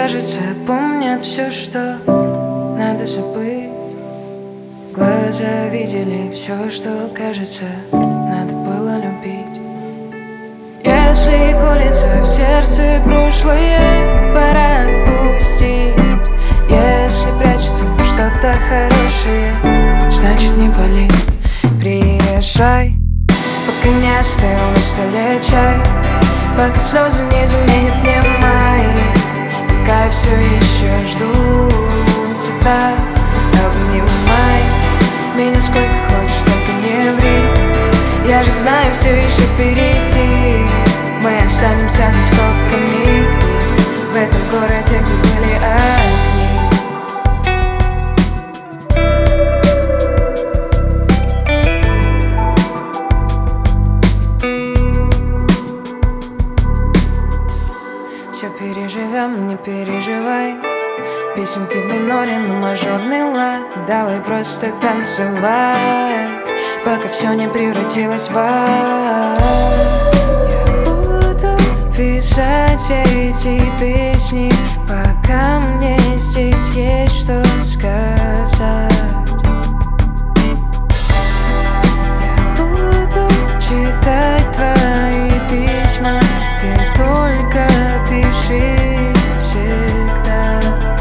кажется, помнят все, что надо забыть. Глаза видели все, что, кажется, надо было любить. Если колется в сердце прошлое, пора отпустить. Если прячется что-то хорошее, значит не болит. Приезжай, пока не остыл на столе чай, пока слезы не заменят мне мои, пока я все еще жду тебя. Обнимай меня сколько хочешь, только не ври. Я же знаю, все еще впереди. Мы останемся за скобками книг в этом городе, где были огни. Все переживем, не переживай. Песенки в миноре на мажорный лад. Давай просто танцевать, пока все не превратилось в ад. Я буду писать эти песни, пока мне здесь есть что сказать. Я буду читать твои письма, ты только пиши всегда.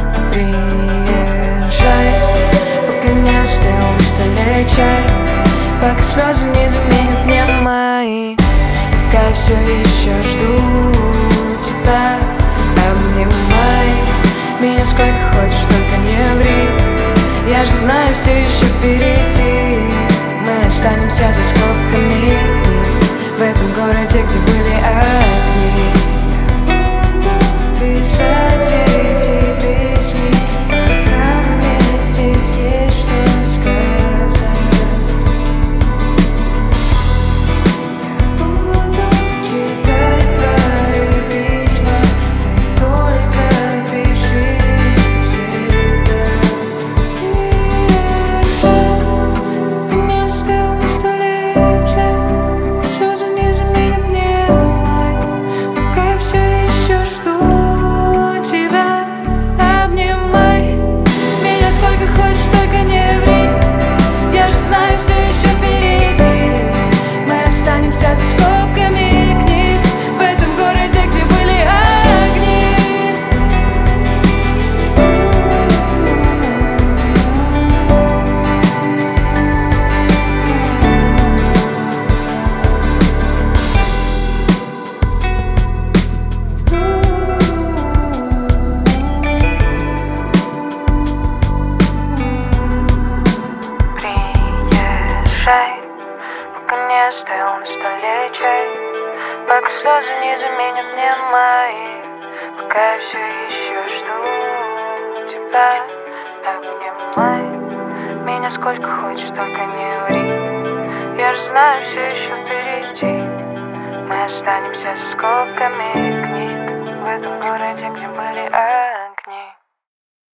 Приезжай, пока не остыл на столе чай, пока слезы не заменят мне мои, пока я все еще жду тебя. Обнимай меня сколько хочешь, только не ври. Я же знаю, все еще впереди. Мы останемся за скобками книг в этом городе, где были огни. Писать эти песни, пока мне здесь есть что сказать. Я буду читать твои письма, ты только пиши всегда. Приезжай, пока не остыл на столе чай, пока слезы не заменят мне май, пока я все еще жду. За скобками книг в этом городе, где были огни. Приезжай, пока не остыл на столе чай, пока слезы не заменят мне мои, пока я все еще жду тебя. Обнимай меня сколько хочешь, только не ври. Я же знаю, все еще впереди. Мы останемся за скобками книг в этом городе, где были огни.